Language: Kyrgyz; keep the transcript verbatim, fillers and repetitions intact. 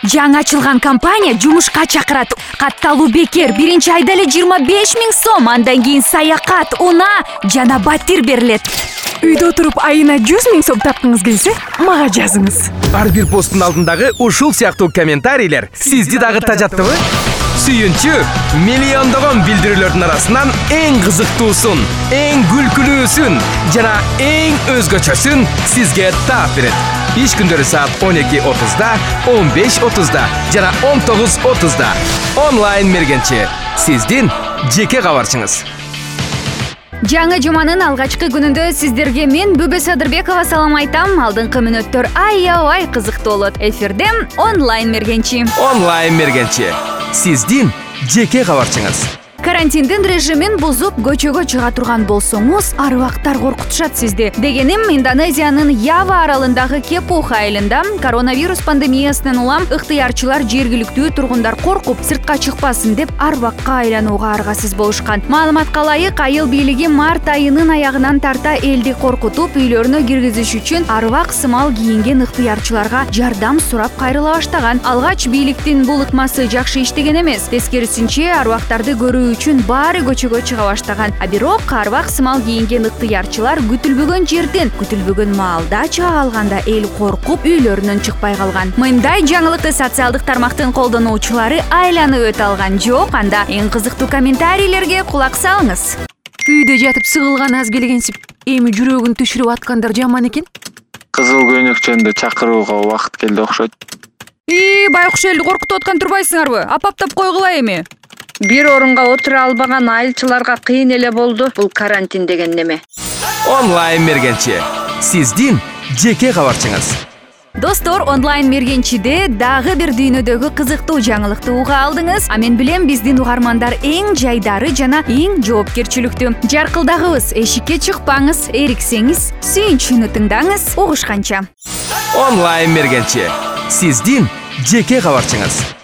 Жаңы ачылган компания жумушка чакырат. Катталуу бекер, биринчи айда эле жыйырма беш миң сом, андан кийин саякат, унаа жана батир берилет. Үйдө отуруп айына жүз миң сом тапкыңыз келсе, мага жазыңыз. Ар бир посттун алдындагы ушул сыяктуу комментарийлер сизди дагы тажаттыбы? Сүйүнчү, миллиондогон билдирүүлөрдүн арасынан эң кызыктуусун, эң күлкүлүүсүн жана эң өзгөчөсүн сизге таап берет. Иш күндөрү саат он эки отузда, он беш отузда жана он тогуз отузда. Онлайн мергенчи. Сиздин жеке кабарчыңыз. Жаңы жуманын алгачкы күнүндө сиздерге мен Бүбө Садырбекова салам айтам. Алдыңкы мүнөттөр аябай кызыктуу болот. Эфирде онлайн мергенчи. Онлайн мергенчи. Сиздин жеке кабарчыңыз. Карантиндин режимин бузуп көчөгө чыга турган болсоңуз, арбактар коркутушат сизди. Дегеним, Индонезиянын Ява аралындагы Кепуха айылында коронавирус пандемиясынан улам ыктыярчылар жергиликтүү тургундар коркуп, сыртка чыкпасын деп арбакка айланууга аргасыз болушкан. Маалыматка ылайык, айыл бийлиги март айынын аягынан тарта элди коркутуп, үйлөрүнө киргизиш үчүн арбак сымал кийинген ыктыярчыларга жардам сурап кайрыла баштаган. Алгач бийликтин бул ыкмасы жакшы иштеген эмес. Тескерисинче, арбактарды көрүү үчүн баары көчөгө чыга баштаган. А бирок арбак сымал кийинген ыктыярчылар күтүлбөгөн жерден, күтүлбөгөн маалда чыга калганда эл коркуп, үйлөрүнөн чыкпай калган. Мындай жаңылыкты социалдык тармактын колдонуучулары айланып өтө алган жок. Анда эң кызыктуу комментарийлерге кулак салыңыз. Үйдө жатып сыгылган аз келгенсип, эми жүрөгүн түшүрүп аткандар жаман экен. Кызыл көйнөкчөндү чакырууга убакыт келди окшойт. И, байкуш элди коркутуп аткан турбайсыңарбы? Апаптап койгула эми. Бир орунга отура албаган айылчыларга кыйын эле болду. Бул карантин деген неме? Онлайн мергенчи. Сиздин жеке кабарчыңыз. Достор, онлайн мергенчиде дагы бир дүйнөдөгү кызыктуу жаңылыкты уга алдыңыз. А мен билем, биздин угармандар эң жайдары жана эң жоопкерчиликтүү. Жаркылдагыбыз, эшикке чыкпаңыз, эриксеңиз, сүйүнчүнү тыңдаңыз. Угушканча. Онлайн мергенчи. Сиздин жеке кабарчыңыз.